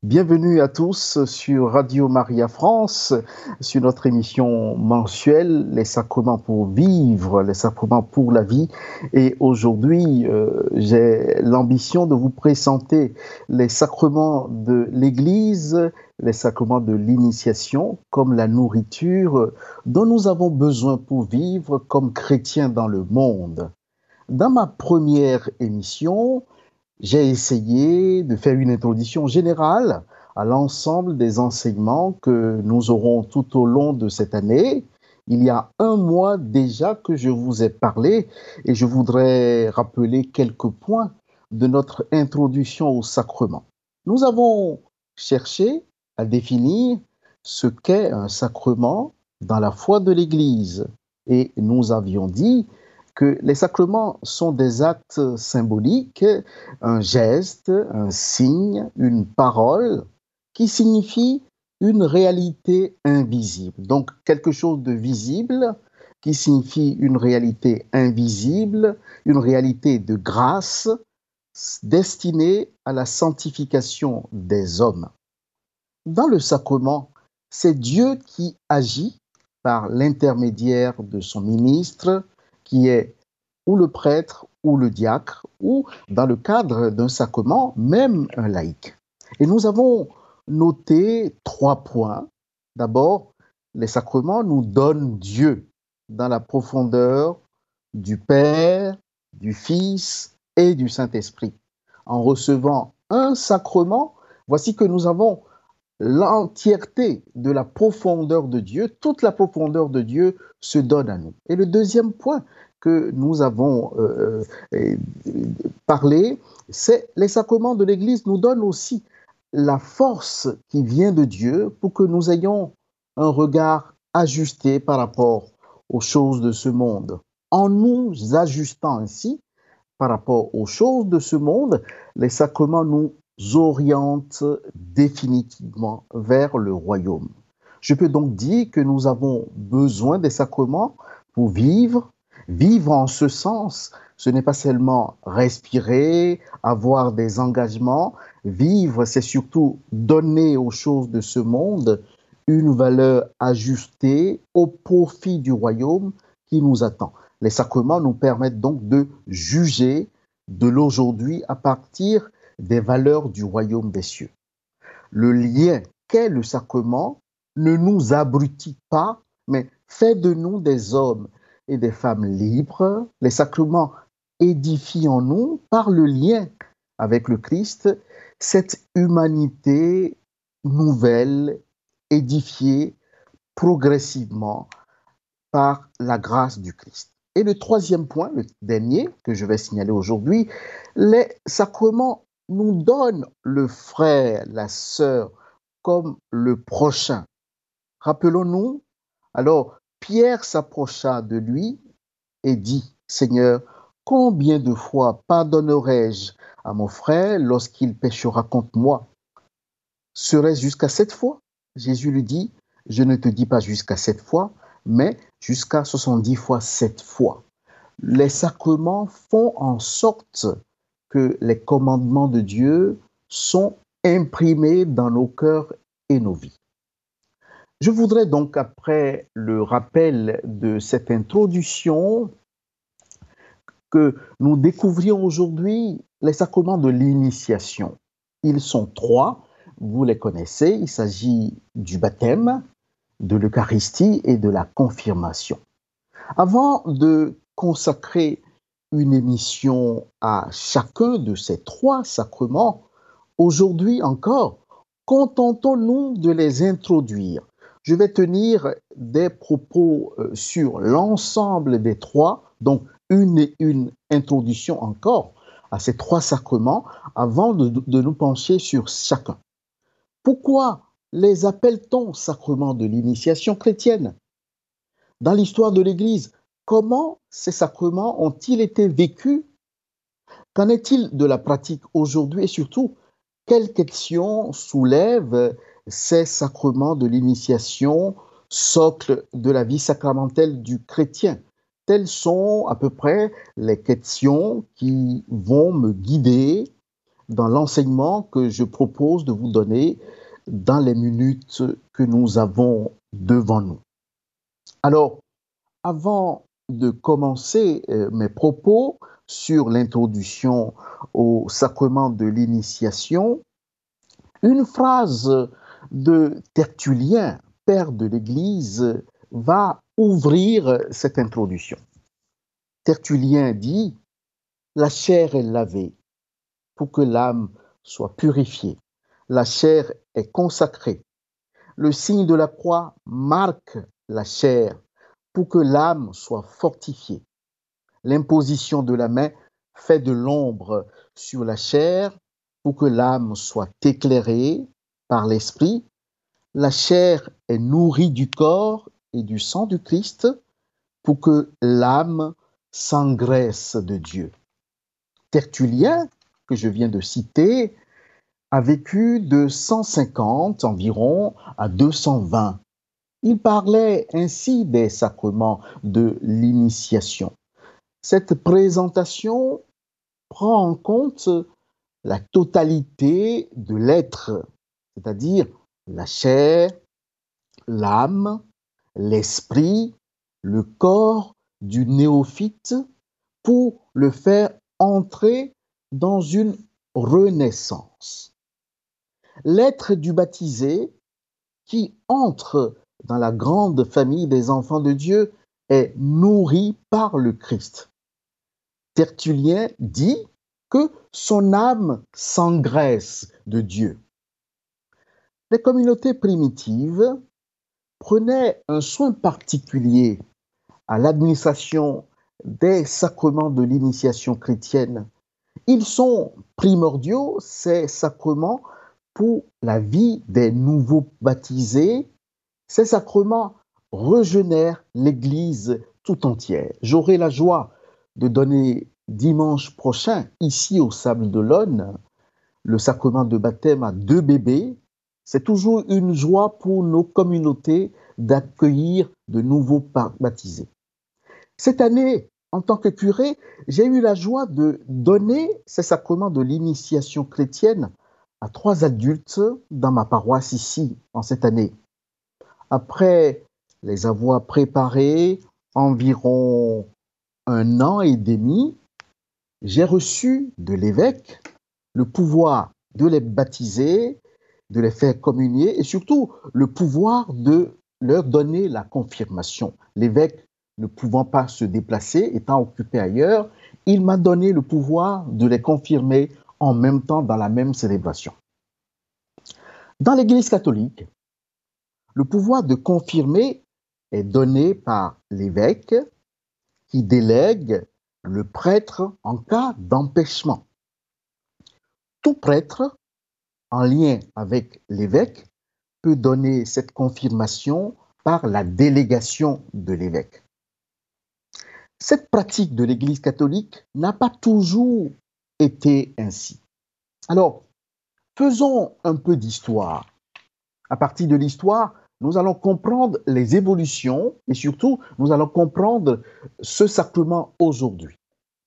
Bienvenue à tous sur Radio Maria France, sur notre émission mensuelle Les sacrements pour vivre, les sacrements pour la vie. Et aujourd'hui, j'ai l'ambition de vous présenter les sacrements de l'Église, les sacrements de l'initiation, comme la nourriture dont nous avons besoin pour vivre comme chrétiens dans le monde. Dans ma première émission, j'ai essayé de faire une introduction générale à l'ensemble des enseignements que nous aurons tout au long de cette année. Il y a un mois déjà que je vous ai parlé et je voudrais rappeler quelques points de notre introduction au sacrement. Nous avons cherché à définir ce qu'est un sacrement dans la foi de l'Église et nous avions dit que les sacrements sont des actes symboliques, un geste, un signe, une parole qui signifie une réalité invisible. Donc quelque chose de visible qui signifie une réalité invisible, une réalité de grâce destinée à la sanctification des hommes. Dans le sacrement, c'est Dieu qui agit par l'intermédiaire de son ministre, qui est ou le prêtre ou le diacre, ou dans le cadre d'un sacrement, même un laïc. Et nous avons noté 3 points. D'abord, les sacrements nous donnent Dieu dans la profondeur du Père, du Fils et du Saint-Esprit. En recevant un sacrement, voici que nous avons l'entièreté de la profondeur de Dieu, toute la profondeur de Dieu se donne à nous. Et le deuxième point que nous avons parlé, c'est les sacrements de l'Église nous donnent aussi la force qui vient de Dieu pour que nous ayons un regard ajusté par rapport aux choses de ce monde. En nous ajustant ainsi par rapport aux choses de ce monde, les sacrements nous orientent définitivement vers le royaume. Je peux donc dire que nous avons besoin des sacrements pour vivre. Vivre en ce sens, ce n'est pas seulement respirer, avoir des engagements. Vivre, c'est surtout donner aux choses de ce monde une valeur ajustée au profit du royaume qui nous attend. Les sacrements nous permettent donc de juger de l'aujourd'hui à partir des valeurs du royaume des cieux. Le lien qu'est le sacrement ne nous abrutit pas, mais fait de nous des hommes et des femmes libres. Les sacrements édifient en nous, par le lien avec le Christ, cette humanité nouvelle, édifiée progressivement par la grâce du Christ. Et le troisième point, le dernier que je vais signaler aujourd'hui, les sacrements nous donnent le frère, la sœur, comme le prochain. Rappelons-nous, alors Pierre s'approcha de lui et dit, Seigneur, combien de fois pardonnerai-je à mon frère lorsqu'il péchera contre moi? Serait-ce jusqu'à 7 fois? Jésus lui dit, je ne te dis pas jusqu'à 7 fois, mais jusqu'à 70 fois 7 fois. Les sacrements font en sorte que les commandements de Dieu sont imprimés dans nos cœurs et nos vies. Je voudrais donc, après le rappel de cette introduction, que nous découvrions aujourd'hui les sacrements de l'initiation. Ils sont 3, vous les connaissez, il s'agit du baptême, de l'Eucharistie et de la confirmation. Avant de consacrer une émission à chacun de ces 3 sacrements, aujourd'hui encore, contentons-nous de les introduire. Je vais tenir des propos sur l'ensemble des 3, donc une introduction encore à ces 3 sacrements avant de nous pencher sur chacun. Pourquoi les appelle-t-on sacrements de l'initiation chrétienne? Dans l'histoire de l'Église, comment ces sacrements ont-ils été vécus? Qu'en est-il de la pratique aujourd'hui et surtout, quelles questions soulèvent ces sacrements de l'initiation, socle de la vie sacramentelle du chrétien? Telles sont à peu près les questions qui vont me guider dans l'enseignement que je propose de vous donner dans les minutes que nous avons devant nous. Alors, avant de commencer mes propos sur l'introduction au sacrement de l'initiation, une phrase de Tertullien, père de l'Église, va ouvrir cette introduction. Tertullien dit « La chair est lavée pour que l'âme soit purifiée. La chair est consacrée. Le signe de la croix marque la chair pour que l'âme soit fortifiée. L'imposition de la main fait de l'ombre sur la chair pour que l'âme soit éclairée par l'esprit. La chair est nourrie du corps et du sang du Christ pour que l'âme s'engraisse de Dieu. » Tertullien, que je viens de citer, a vécu de 150 environ à 220. Il parlait ainsi des sacrements de l'initiation. Cette présentation prend en compte la totalité de l'être, c'est-à-dire la chair, l'âme, l'esprit, le corps du néophyte pour le faire entrer dans une renaissance. L'être du baptisé qui entre dans la grande famille des enfants de Dieu est nourri par le Christ. Tertullien dit que son âme s'engraisse de Dieu. Les communautés primitives prenaient un soin particulier à l'administration des sacrements de l'initiation chrétienne. Ils sont primordiaux, ces sacrements, pour la vie des nouveaux baptisés. Ces sacrements régénèrent l'Église tout entière. J'aurai la joie de donner dimanche prochain, ici au Sable d'Olonne, le sacrement de baptême à 2 bébés. C'est toujours une joie pour nos communautés d'accueillir de nouveaux baptisés. Cette année, en tant que curé, j'ai eu la joie de donner ces sacrements de l'initiation chrétienne à 3 adultes dans ma paroisse ici, en cette année. Après les avoir préparés environ 1 an et demi, j'ai reçu de l'évêque le pouvoir de les baptiser, de les faire communier et surtout le pouvoir de leur donner la confirmation. L'évêque ne pouvant pas se déplacer, étant occupé ailleurs, il m'a donné le pouvoir de les confirmer en même temps dans la même célébration. Dans l'Église catholique, le pouvoir de confirmer est donné par l'évêque qui délègue le prêtre en cas d'empêchement. Tout prêtre en lien avec l'évêque peut donner cette confirmation par la délégation de l'évêque. Cette pratique de l'Église catholique n'a pas toujours été ainsi. Alors, faisons un peu d'histoire. À partir de l'histoire, nous allons comprendre les évolutions et surtout, nous allons comprendre ce sacrement aujourd'hui.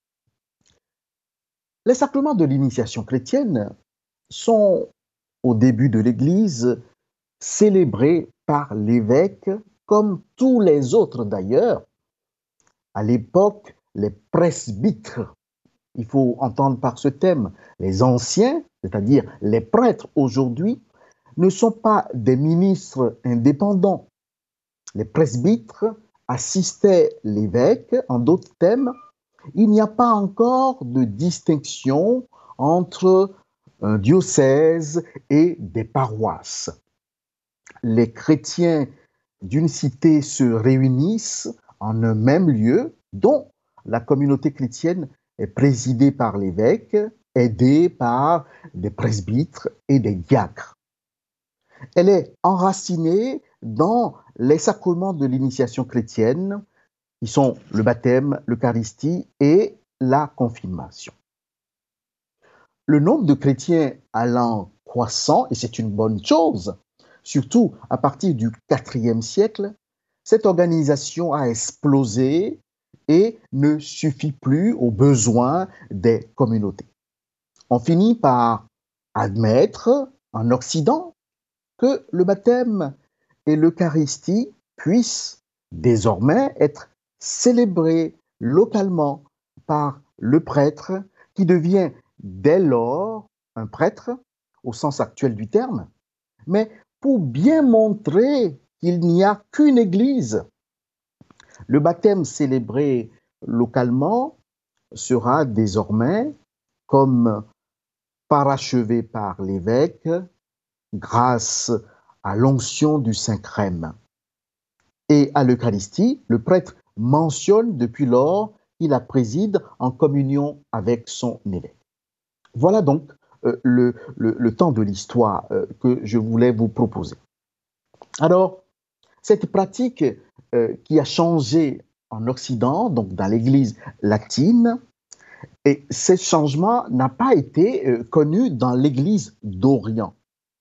Les sacrements de l'initiation chrétienne sont, au début de l'Église, célébrés par l'évêque, comme tous les autres d'ailleurs. À l'époque, les presbytres, il faut entendre par ce thème, les anciens, c'est-à-dire les prêtres aujourd'hui, ne sont pas des ministres indépendants. Les presbytres assistaient l'évêque, en d'autres termes, il n'y a pas encore de distinction entre un diocèse et des paroisses. Les chrétiens d'une cité se réunissent en un même lieu, dont la communauté chrétienne est présidée par l'évêque, aidée par des presbytres et des diacres. Elle est enracinée dans les sacrements de l'initiation chrétienne, qui sont le baptême, l'Eucharistie et la confirmation. Le nombre de chrétiens allant croissant, et c'est une bonne chose, surtout à partir du IVe siècle, cette organisation a explosé et ne suffit plus aux besoins des communautés. On finit par admettre en Occident que le baptême et l'Eucharistie puissent désormais être célébrés localement par le prêtre qui devient dès lors un prêtre au sens actuel du terme, mais pour bien montrer qu'il n'y a qu'une Église. Le baptême célébré localement sera désormais comme parachevé par l'évêque grâce à l'onction du Saint-Crème. Et à l'Eucharistie, le prêtre mentionne depuis lors qu'il la préside en communion avec son évêque. Voilà donc le temps de l'histoire que je voulais vous proposer. Alors, cette pratique qui a changé en Occident, donc dans l'Église latine, et ce changement n'a pas été connu dans l'Église d'Orient.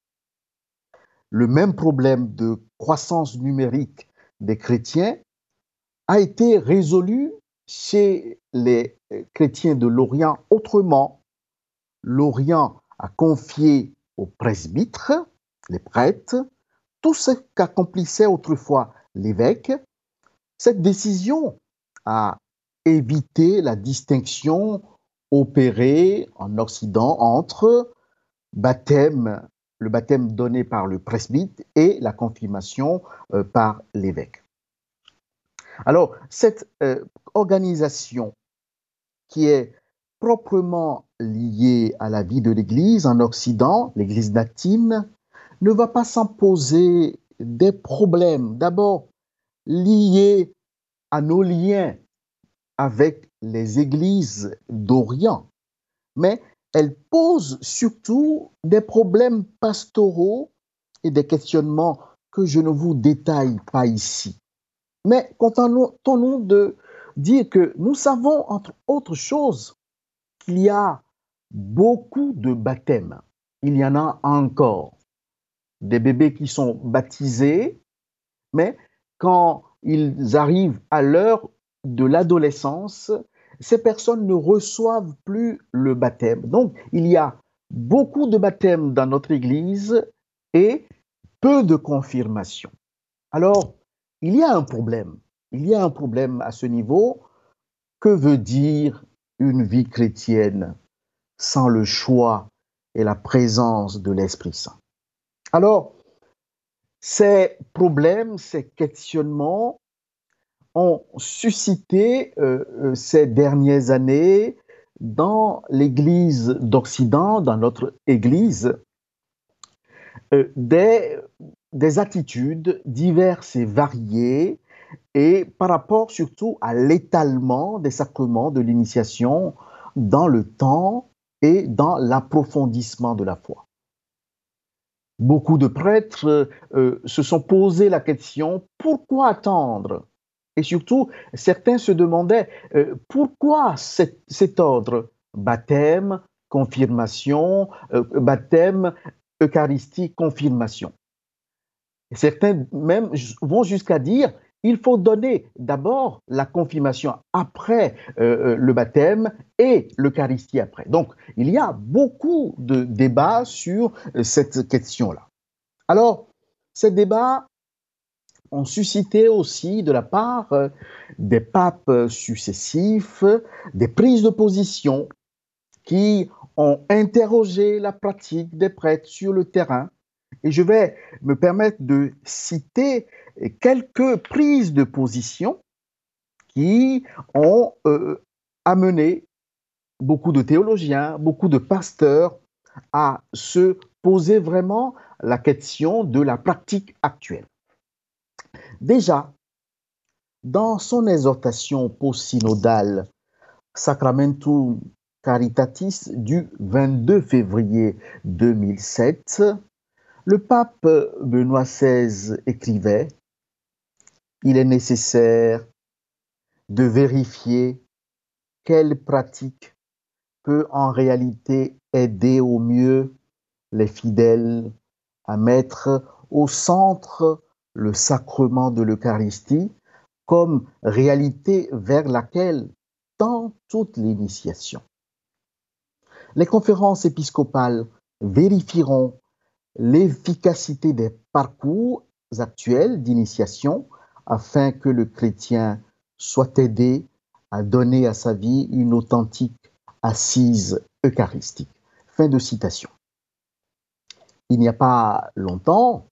Le même problème de croissance numérique des chrétiens a été résolu chez les chrétiens de l'Orient autrement. L'Orient a confié aux presbytres, les prêtres, tout ce qu'accomplissait autrefois l'évêque. Cette décision a évité la distinction opérée en Occident entre baptême, le baptême donné par le presbyte et la confirmation par l'évêque. Alors, cette organisation qui est proprement liée à la vie de l'Église en Occident, l'Église latine, ne va pas sans poser des problèmes, d'abord liés à nos liens avec les églises d'Orient, mais elle pose surtout des problèmes pastoraux et des questionnements que je ne vous détaille pas ici. Mais contentons-nous de dire que nous savons, entre autres choses, qu'il y a beaucoup de baptêmes. Il y en a encore. Des bébés qui sont baptisés, mais quand ils arrivent à l'heure de l'adolescence, ces personnes ne reçoivent plus le baptême. Donc, il y a beaucoup de baptêmes dans notre Église et peu de confirmations. Alors, il y a un problème. Il y a un problème à ce niveau. Que veut dire une vie chrétienne sans le choix et la présence de l'Esprit Saint? Alors, ces problèmes, ces questionnements ont suscité ces dernières années dans l'Église d'Occident, dans notre Église, des attitudes diverses et variées et par rapport surtout à l'étalement des sacrements de l'initiation dans le temps et dans l'approfondissement de la foi. Beaucoup de prêtres se sont posé la question, pourquoi attendre? Et surtout, certains se demandaient, pourquoi cet ordre? Baptême, confirmation, baptême, Eucharistie, confirmation. Et certains même vont jusqu'à dire, il faut donner d'abord la confirmation après le baptême et l'Eucharistie après. Donc, il y a beaucoup de débats sur cette question-là. Alors, ces débats ont suscité aussi de la part des papes successifs des prises de position qui ont interrogé la pratique des prêtres sur le terrain. Et je vais me permettre de citer quelques prises de position qui ont amené beaucoup de théologiens, beaucoup de pasteurs à se poser vraiment la question de la pratique actuelle. Déjà, dans son exhortation post-synodale Sacramentum Caritatis du 22 février 2007, le pape Benoît XVI écrivait « Il est nécessaire de vérifier quelle pratique peut en réalité aider au mieux les fidèles à mettre au centre le sacrement de l'Eucharistie comme réalité vers laquelle tend toute l'initiation. » Les conférences épiscopales vérifieront l'efficacité des parcours actuels d'initiation afin que le chrétien soit aidé à donner à sa vie une authentique assise eucharistique. Fin de citation. Il n'y a pas longtemps,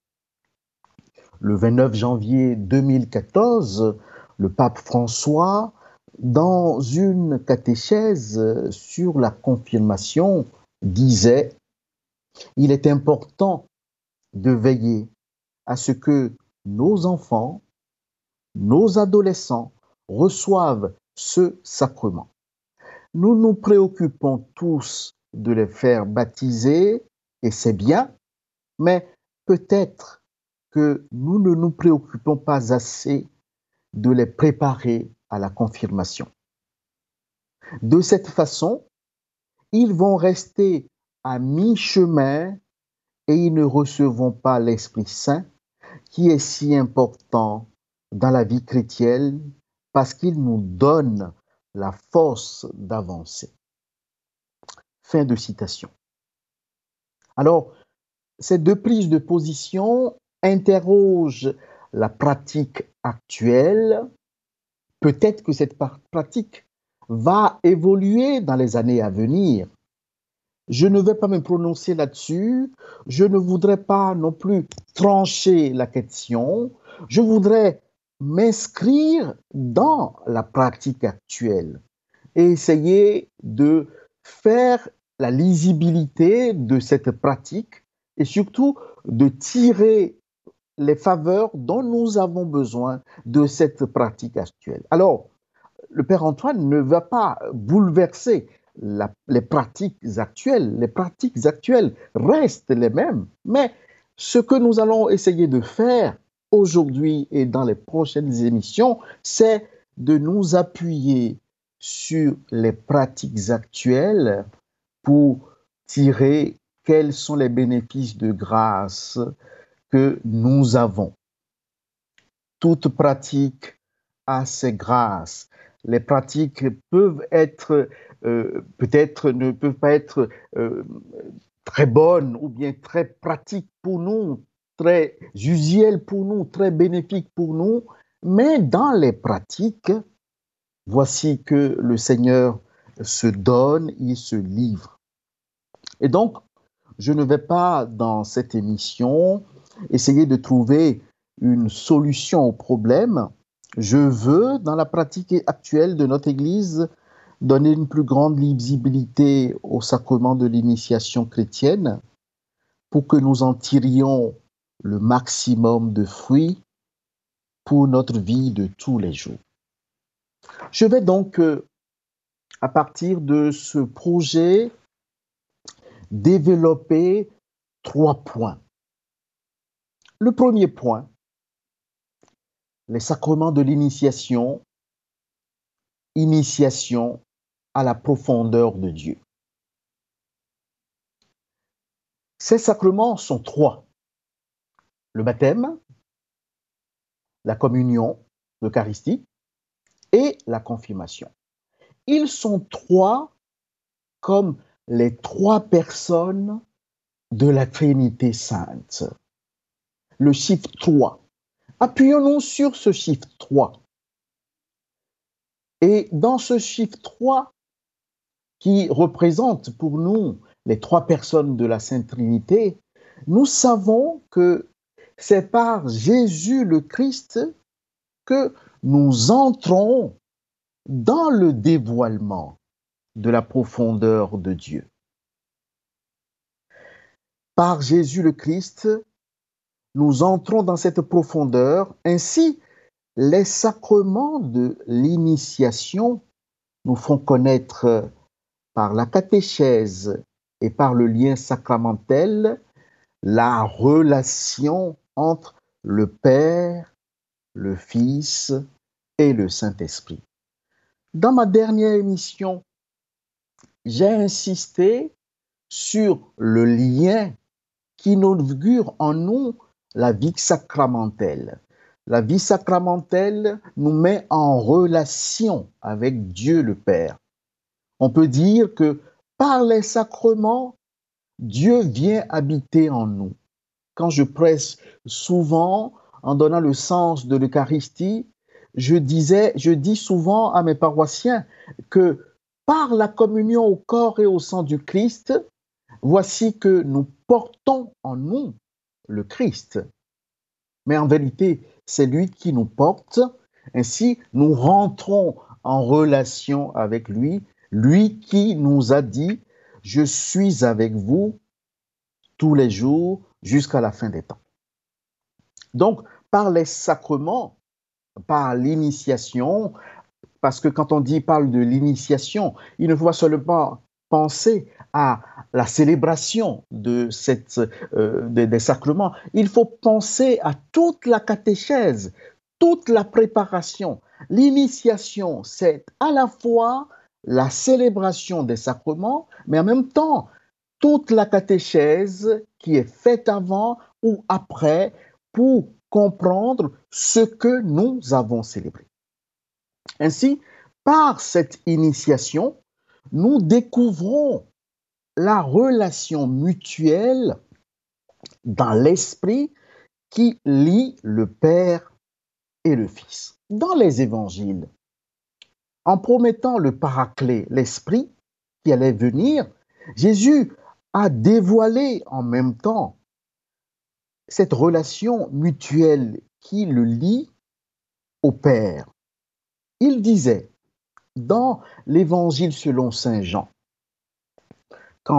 le 29 janvier 2014, le pape François, dans une catéchèse sur la confirmation, disait « Il est important de veiller à ce que nos enfants, nos adolescents reçoivent ce sacrement. Nous nous préoccupons tous de les faire baptiser, et c'est bien, mais peut-être que nous ne nous préoccupons pas assez de les préparer à la confirmation. De cette façon, ils vont rester à mi-chemin et ils ne recevront pas l'Esprit Saint qui est si important dans la vie chrétienne parce qu'il nous donne la force d'avancer. » Fin de citation. Alors, ces deux prises de position interrogent la pratique actuelle. Peut-être que cette pratique va évoluer dans les années à venir. Je ne vais pas me prononcer là-dessus. Je ne voudrais pas non plus trancher la question. Je voudrais m'inscrire dans la pratique actuelle et essayer de faire la lisibilité de cette pratique et surtout de tirer les faveurs dont nous avons besoin de cette pratique actuelle. Alors, le Père Antoine ne va pas bouleverser les pratiques actuelles. Les pratiques actuelles restent les mêmes, mais ce que nous allons essayer de faire aujourd'hui et dans les prochaines émissions, c'est de nous appuyer sur les pratiques actuelles pour tirer quels sont les bénéfices de grâce que nous avons. Toute pratique a ses grâces. Les pratiques peuvent être, peut-être ne peuvent pas être très bonnes ou bien très pratiques pour nous, très usuelles pour nous, très bénéfiques pour nous, mais dans les pratiques, voici que le Seigneur se donne, il se livre. Et donc, je ne vais pas, dans cette émission, essayer de trouver une solution au problème. Je veux, dans la pratique actuelle de notre Église, donner une plus grande lisibilité au sacrement de l'initiation chrétienne pour que nous en tirions le maximum de fruits pour notre vie de tous les jours. Je vais donc, à partir de ce projet, développer 3 points. Le premier point, les sacrements de l'initiation, initiation à la profondeur de Dieu. Ces sacrements sont 3. Le baptême, la communion, l'Eucharistie et la confirmation. Ils sont 3 comme les 3 personnes de la Trinité sainte. Le chiffre 3. Appuyons-nous sur ce chiffre 3. Et dans ce chiffre 3, qui représente pour nous les 3 personnes de la Sainte Trinité, nous savons que c'est par Jésus le Christ que nous entrons dans le dévoilement de la profondeur de Dieu. Par Jésus le Christ, nous entrons dans cette profondeur. Ainsi, les sacrements de l'initiation nous font connaître par la catéchèse et par le lien sacramentel la relation entre le Père, le Fils et le Saint-Esprit. Dans ma dernière émission, j'ai insisté sur le lien qui inaugure en nous la vie sacramentelle. La vie sacramentelle nous met en relation avec Dieu le Père. On peut dire que Par les sacrements, Dieu vient habiter en nous. Quand je presse souvent, en donnant le sens de l'Eucharistie, je dis souvent à mes paroissiens que par la communion au corps et au sang du Christ, voici que nous portons en nous le Christ. Mais en vérité, c'est lui qui nous porte. Ainsi, nous rentrons en relation avec lui, lui qui nous a dit, je suis avec vous tous les jours jusqu'à la fin des temps. Donc, par les sacrements, par l'initiation, parce que quand on parle de l'initiation, il ne faut pas seulement penser à la célébration des sacrements, il faut penser à toute la catéchèse, toute la préparation. L'initiation, c'est à la fois la célébration des sacrements, mais en même temps, toute la catéchèse qui est faite avant ou après pour comprendre ce que nous avons célébré. Ainsi, par cette initiation, nous découvrons la relation mutuelle dans l'esprit qui lie le Père et le Fils. Dans les évangiles, en promettant le Paraclet, l'Esprit qui allait venir, Jésus a dévoilé en même temps cette relation mutuelle qui le lie au Père. Il disait dans l'Évangile selon Saint Jean, quand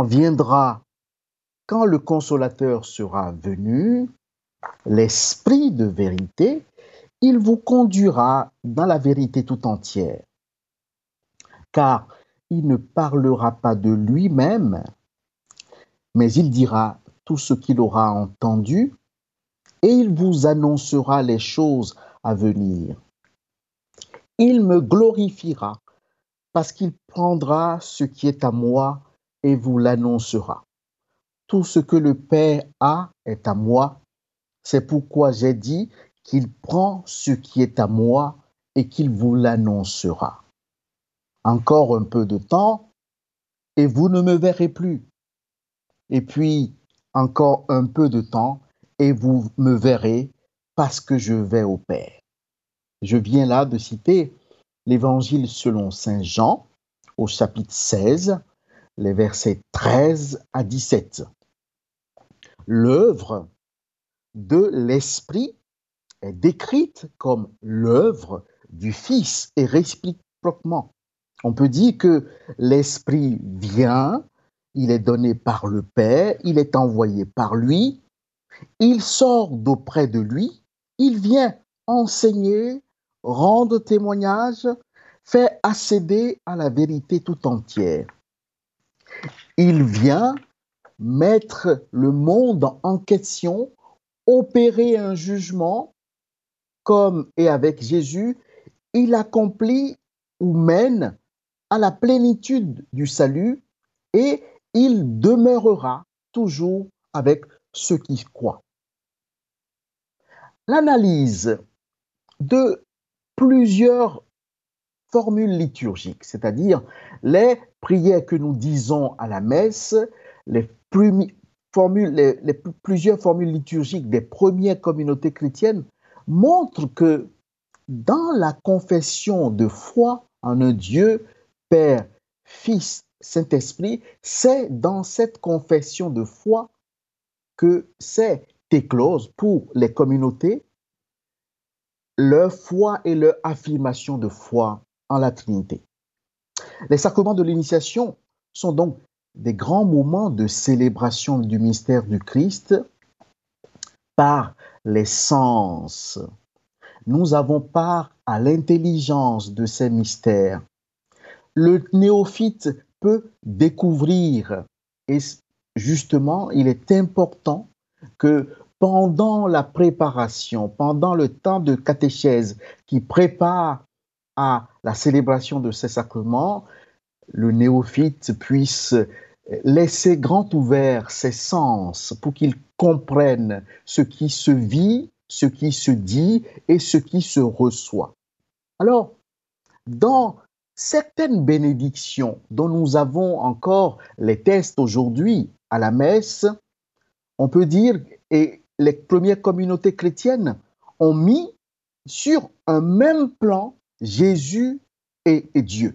le Consolateur sera venu, l'Esprit de vérité, il vous conduira dans la vérité tout entière. Car il ne parlera pas de lui-même, mais il dira tout ce qu'il aura entendu et il vous annoncera les choses à venir. Il me glorifiera parce qu'il prendra ce qui est à moi et vous l'annoncera. Tout ce que le Père a est à moi. C'est pourquoi j'ai dit qu'il prend ce qui est à moi et qu'il vous l'annoncera. Encore un peu de temps et vous ne me verrez plus. Et puis, encore un peu de temps et vous me verrez parce que je vais au Père. Je viens là de citer l'Évangile selon Saint Jean au chapitre 16, les versets 13 à 17. L'œuvre de l'Esprit est décrite comme l'œuvre du Fils et réciproquement. On peut dire que l'Esprit vient, il est donné par le Père, il est envoyé par lui, il sort d'auprès de lui, il vient enseigner, rendre témoignage, faire accéder à la vérité tout entière. Il vient mettre le monde en question, opérer un jugement, comme et avec Jésus, il accomplit ou mène à la plénitude du salut et il demeurera toujours avec ceux qui croient. L'analyse de plusieurs formules liturgiques, c'est-à-dire les prières que nous disons à la messe, plusieurs formules liturgiques des premières communautés chrétiennes montrent que dans la confession de foi en un Dieu, Père, Fils, Saint-Esprit, c'est dans cette confession de foi que c'est éclose pour les communautés leur foi et leur affirmation de foi en la Trinité. Les sacrements de l'initiation sont donc des grands moments de célébration du mystère du Christ par les sens. Nous avons part à l'intelligence de ces mystères. Le néophyte peut découvrir et justement, il est important que pendant la préparation, pendant le temps de catéchèse qui prépare à la célébration de ces sacrements, le néophyte puisse laisser grand ouvert ses sens pour qu'il comprenne ce qui se vit, ce qui se dit et ce qui se reçoit. Alors, dans certaines bénédictions dont nous avons encore les tests aujourd'hui à la messe, on peut dire, et les premières communautés chrétiennes ont mis sur un même plan Jésus et Dieu.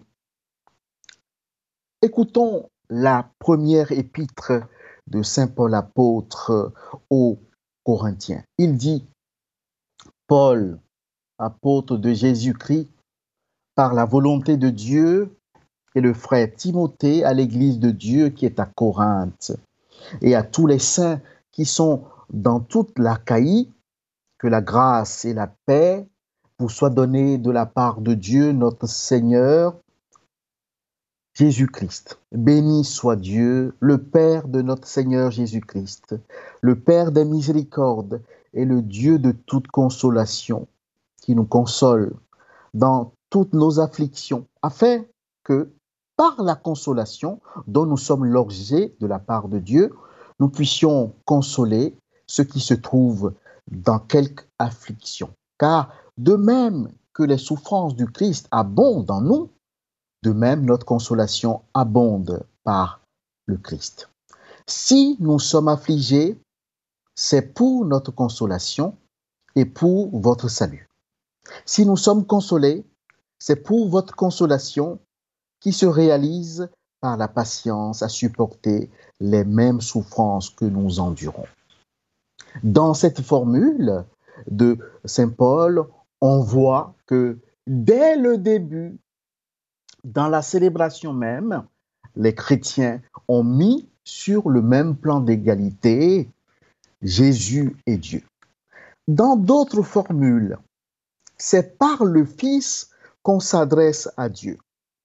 Écoutons la première épître de Saint Paul apôtre aux Corinthiens. Il dit, Paul, apôtre de Jésus-Christ, par la volonté de Dieu, et le frère Timothée à l'église de Dieu qui est à Corinthe, et à tous les saints qui sont dans toute l'Achaïe, que la grâce et la paix vous soient données de la part de Dieu, notre Seigneur, Jésus-Christ. Béni soit Dieu, le Père de notre Seigneur Jésus-Christ, le Père des miséricordes et le Dieu de toute consolation, qui nous console dans toutes nos afflictions, afin que, par la consolation dont nous sommes l'objet de la part de Dieu, nous puissions consoler ceux qui se trouvent dans quelque affliction. Car de même que les souffrances du Christ abondent en nous, de même notre consolation abonde par le Christ. Si nous sommes affligés, c'est pour notre consolation et pour votre salut. Si nous sommes consolés, c'est pour votre consolation qui se réalise par la patience à supporter les mêmes souffrances que nous endurons. Dans cette formule de Saint Paul, on voit que dès le début, dans la célébration même, les chrétiens ont mis sur le même plan d'égalité Jésus et Dieu. Dans d'autres formules, c'est par le Fils qu'on s'adresse à Dieu.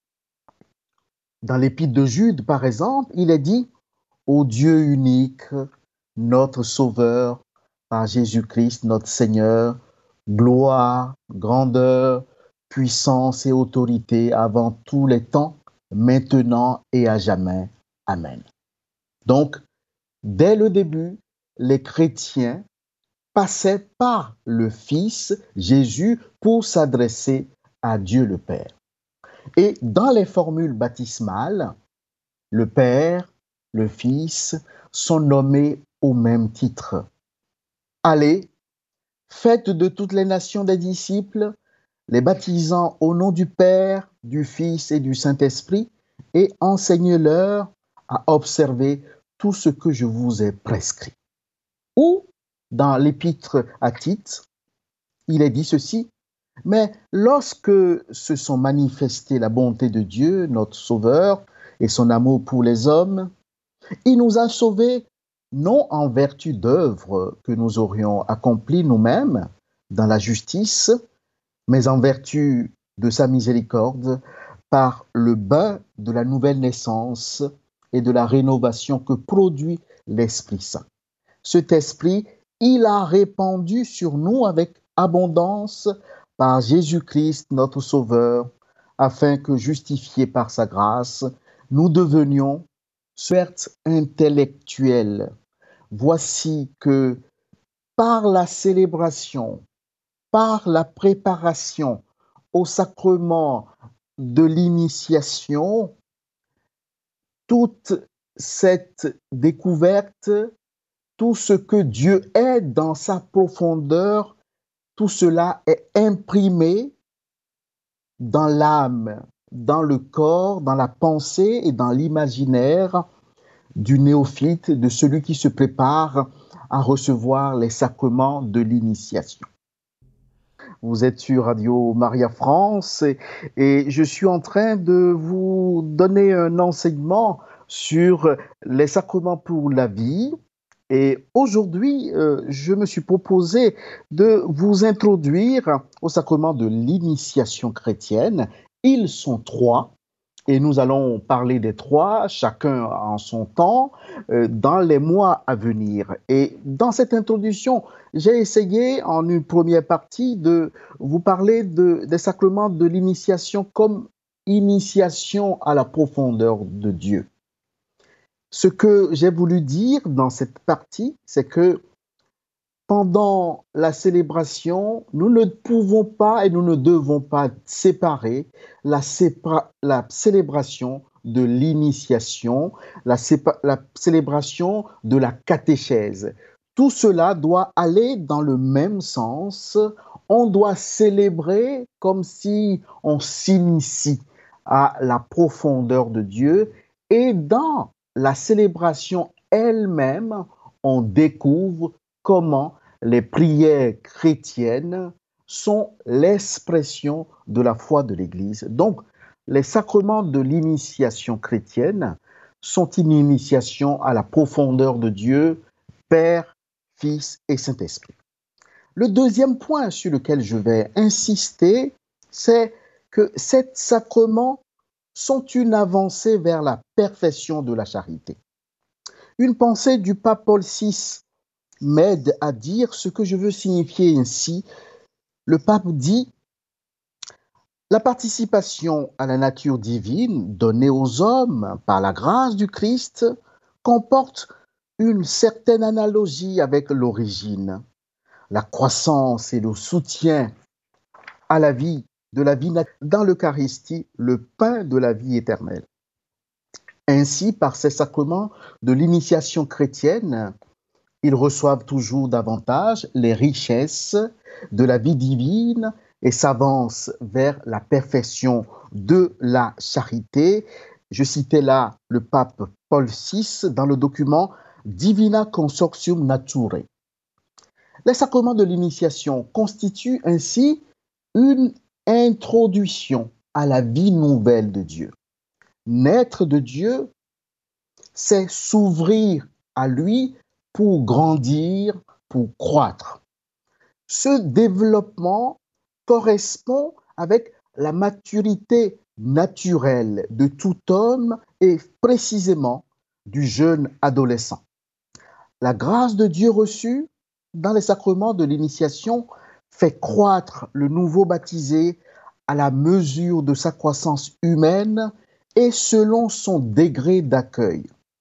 Dans l'épître de Jude, par exemple, il est dit « Ô Dieu unique, notre Sauveur, par Jésus-Christ, notre Seigneur, gloire, grandeur, puissance et autorité avant tous les temps, maintenant et à jamais. Amen. » Donc, dès le début, les chrétiens passaient par le Fils, Jésus, pour s'adresser à Dieu le Père. Et dans les formules baptismales, le Père, le Fils sont nommés au même titre. Allez, faites de toutes les nations des disciples, les baptisant au nom du Père, du Fils et du Saint-Esprit, et enseignez-leur à observer tout ce que je vous ai prescrit. Ou, dans l'épître à Tite, il est dit ceci, mais lorsque se sont manifestées la bonté de Dieu, notre Sauveur, et son amour pour les hommes, il nous a sauvés non en vertu d'œuvres que nous aurions accomplies nous-mêmes dans la justice, mais en vertu de sa miséricorde, par le bain de la nouvelle naissance et de la rénovation que produit l'Esprit Saint. Cet Esprit, il a répandu sur nous avec abondance par Jésus-Christ, notre Sauveur, afin que, justifiés par sa grâce, nous devenions, certes intellectuels. Voici que par la célébration, par la préparation au sacrement de l'initiation, toute cette découverte, tout ce que Dieu est dans sa profondeur, tout cela est imprimé dans l'âme, dans le corps, dans la pensée et dans l'imaginaire du néophyte, de celui qui se prépare à recevoir les sacrements de l'initiation. Vous êtes sur Radio Maria France et je suis en train de vous donner un enseignement sur les sacrements pour la vie. Et aujourd'hui, je me suis proposé de vous introduire au sacrement de l'initiation chrétienne. Ils sont trois et nous allons parler des trois, chacun en son temps, dans les mois à venir. Et dans cette introduction, j'ai essayé en une première partie de vous parler des sacrements de l'initiation comme initiation à la profondeur de Dieu. Ce que j'ai voulu dire dans cette partie, c'est que Pendant la célébration, nous ne pouvons pas et nous ne devons pas séparer la célébration de l'initiation, la célébration de la catéchèse. Tout cela doit aller dans le même sens. On doit célébrer comme si on s'initie à la profondeur de Dieu et dans la célébration elle-même, on découvre comment les prières chrétiennes sont l'expression de la foi de l'Église. Donc, les sacrements de l'initiation chrétienne sont une initiation à la profondeur de Dieu, Père, Fils et Saint-Esprit. Le deuxième point sur lequel je vais insister, c'est que ces sacrements sont une avancée vers la perfection de la charité. Une pensée du pape Paul VI m'aide à dire ce que je veux signifier ainsi. Le pape dit: la participation à la nature divine donnée aux hommes par la grâce du Christ comporte une certaine analogie avec l'origine, la croissance et le soutien à la vie dans l'Eucharistie, le pain de la vie éternelle. Ainsi, par ces sacrements de l'initiation chrétienne, ils reçoivent toujours davantage les richesses de la vie divine et s'avancent vers la perfection de la charité. Je citais là le pape Paul VI dans le document Divina Consortium Naturae. Les sacrements de l'initiation constituent ainsi une introduction à la vie nouvelle de Dieu. Naître de Dieu, c'est s'ouvrir à lui pour grandir, pour croître. Ce développement correspond avec la maturité naturelle de tout homme et précisément du jeune adolescent. La grâce de Dieu reçue dans les sacrements de l'initiation fait croître le nouveau baptisé à la mesure de sa croissance humaine et selon son degré d'accueil.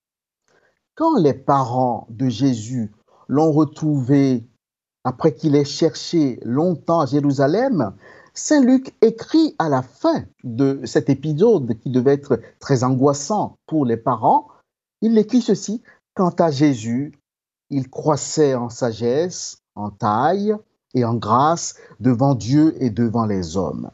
Quand les parents de Jésus l'ont retrouvé après qu'il ait cherché longtemps à Jérusalem, Saint Luc écrit à la fin de cet épisode qui devait être très angoissant pour les parents, il écrit ceci: quant à Jésus, il croissait en sagesse, en taille et en grâce devant Dieu et devant les hommes.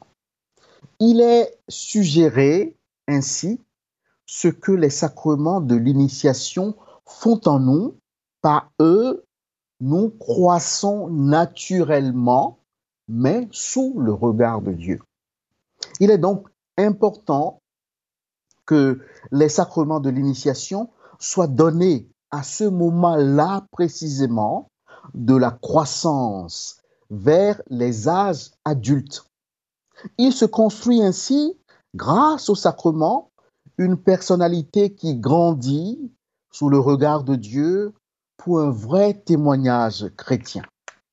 Il est suggéré ainsi ce que les sacrements de l'initiation font en nous. Par eux, nous croissons naturellement, mais sous le regard de Dieu. Il est donc important que les sacrements de l'initiation soient donnés à ce moment-là précisément de la croissance vers les âges adultes. Il se construit ainsi, grâce au sacrement, une personnalité qui grandit sous le regard de Dieu pour un vrai témoignage chrétien.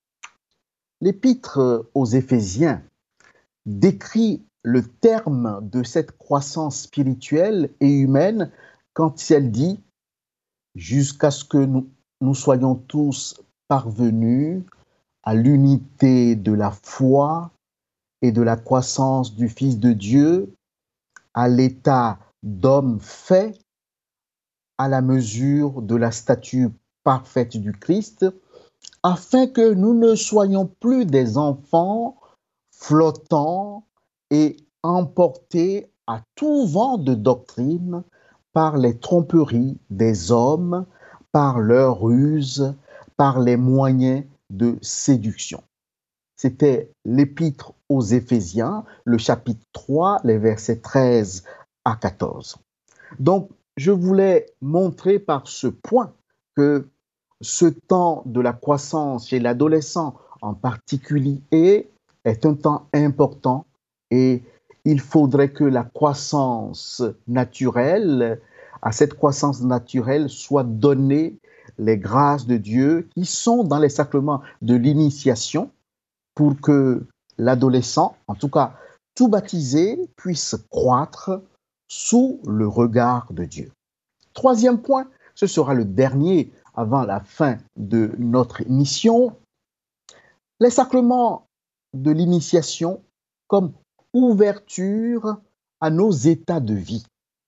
L'épître aux Éphésiens décrit le terme de cette croissance spirituelle et humaine quand elle dit « jusqu'à ce que nous soyons tous parvenus à l'unité de la foi et de la croissance du Fils de Dieu, à l'état d'homme fait, à la mesure de la stature parfaite du Christ, afin que nous ne soyons plus des enfants flottants et emportés à tout vent de doctrine par les tromperies des hommes, par leurs ruses, par les moyens de séduction. » C'était l'épître aux Éphésiens, le chapitre 3, les versets 13 à 14. Donc, je voulais montrer par ce point que ce temps de la croissance chez l'adolescent en particulier est un temps important et il faudrait que la croissance naturelle, à cette croissance naturelle, soient données les grâces de Dieu qui sont dans les sacrements de l'initiation pour que l'adolescent, en tout cas tout baptisé, puisse croître sous le regard de Dieu. Troisième point, ce sera le dernier avant la fin de notre émission, Les sacrements de l'initiation comme ouverture à nos états de vie.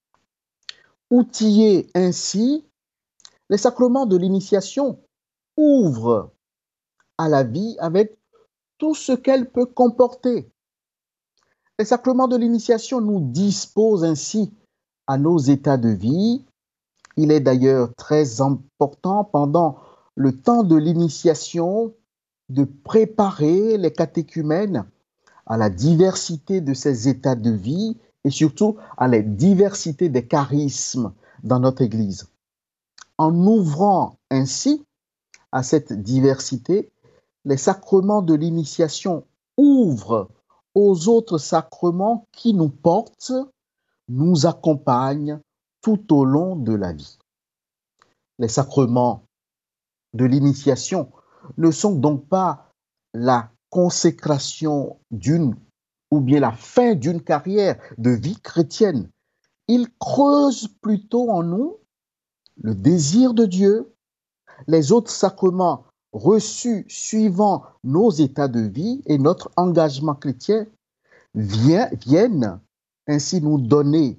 Outillés ainsi, les sacrements de l'initiation ouvrent à la vie avec tout ce qu'elle peut comporter. Les sacrements de l'initiation nous disposent ainsi à nos états de vie. Il est d'ailleurs très important pendant le temps de l'initiation de préparer les catéchumènes à la diversité de ces états de vie et surtout à la diversité des charismes dans notre Église. En ouvrant ainsi à cette diversité, les sacrements de l'initiation ouvrent aux autres sacrements qui nous portent, nous accompagnent tout au long de la vie. Les sacrements de l'initiation ne sont donc pas la consécration d'une ou bien la fin d'une carrière de vie chrétienne. Ils creusent plutôt en nous le désir de Dieu. Les autres sacrements reçus suivant nos états de vie et notre engagement chrétien viennent ainsi nous donner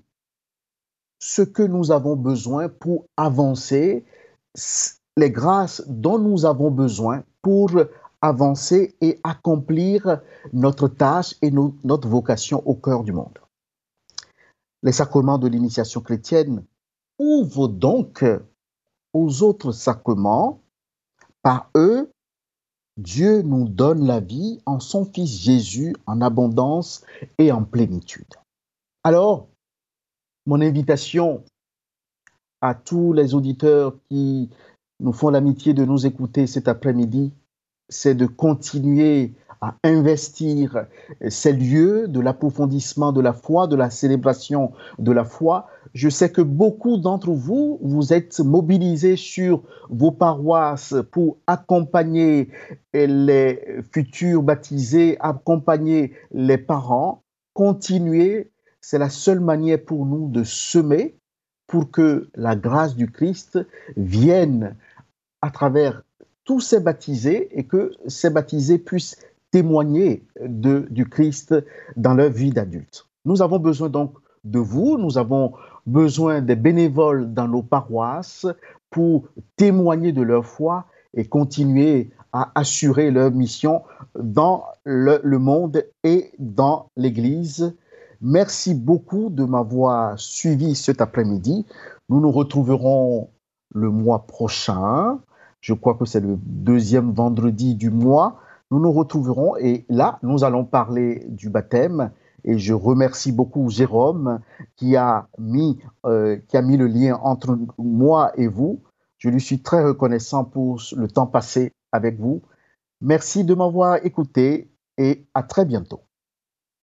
ce que nous avons besoin pour avancer, les grâces dont nous avons besoin pour avancer et accomplir notre tâche et notre vocation au cœur du monde. Les sacrements de l'initiation chrétienne ouvrent donc aux autres sacrements. Par eux, Dieu nous donne la vie en son Fils Jésus en abondance et en plénitude. Alors, mon invitation à tous les auditeurs qui nous font l'amitié de nous écouter cet après-midi, c'est de continuer à investir ces lieux de l'approfondissement de la foi, de la célébration de la foi. Je sais que beaucoup d'entre vous, vous êtes mobilisés sur vos paroisses pour accompagner les futurs baptisés, accompagner les parents. Continuez, c'est la seule manière pour nous de semer pour que la grâce du Christ vienne à travers tous ces baptisés et que ces baptisés puissent témoigner du Christ dans leur vie d'adulte. Nous avons besoin donc de vous, nous avons besoin des bénévoles dans nos paroisses pour témoigner de leur foi et continuer à assurer leur mission dans le monde et dans l'Église. Merci beaucoup de m'avoir suivi cet après-midi. Nous nous retrouverons le mois prochain. Je crois que c'est le deuxième vendredi du mois. Nous nous retrouverons et là, nous allons parler du baptême. Et je remercie beaucoup Jérôme qui a mis le lien entre moi et vous. Je lui suis très reconnaissant pour le temps passé avec vous. Merci de m'avoir écouté et à très bientôt.